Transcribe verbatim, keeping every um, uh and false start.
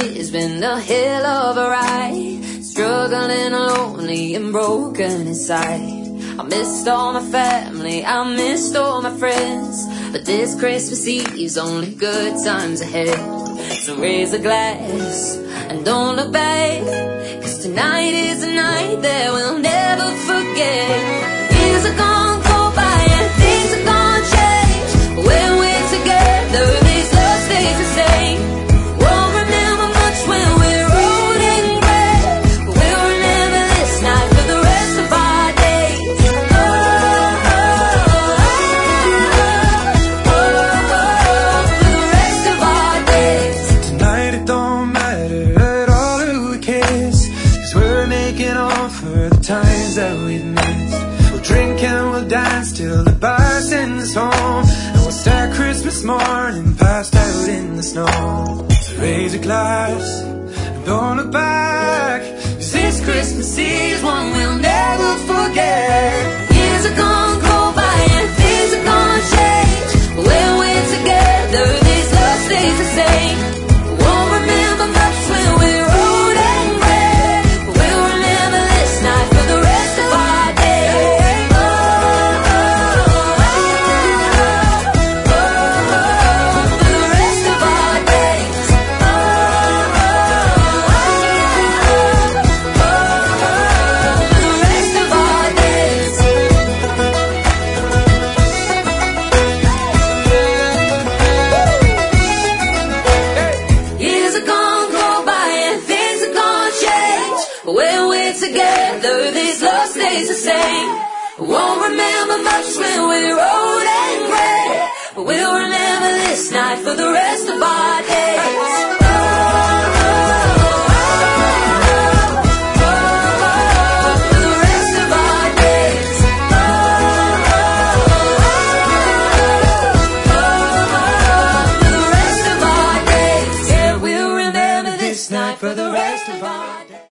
year's been a hell of a ride, struggling, lonely and broken inside. I missed all my family, I missed all my friends, but this Christmas Eve's only good times ahead. So raise a glass and don't look back, 'cause tonight is a night that we'll never forget. Years are gone, go by and things are gonna change, but when we're together, this love stays the same. Won't remember much when we're old and gray, but we'll remember this night for the rest of our days. Oh, oh, oh, oh, oh, for the rest of our days. Tonight it don't matter at all who cares, 'cause we're making up for the times that we've missed. We'll drink and we'll dance till the bar sends us home, and we'll start Christmas morning passed out in the snow. So raise a glass and don't look back, 'cause this Christmas Eve's one we'll never forget. Years are gonna go by and things are gonna change, but when we're together, this love stays the same. Won't remember much when we're old and gray, but we'll remember this night for the rest of our days. Oh, oh, oh, oh, oh, for the rest of our days. Oh, oh, oh, oh, for the rest of our days. Years are gonna go by and things are gonna change, but when we're together, this love stays the same. Won't remember much when we're old and gray, but we'll remember this night for the rest of our days.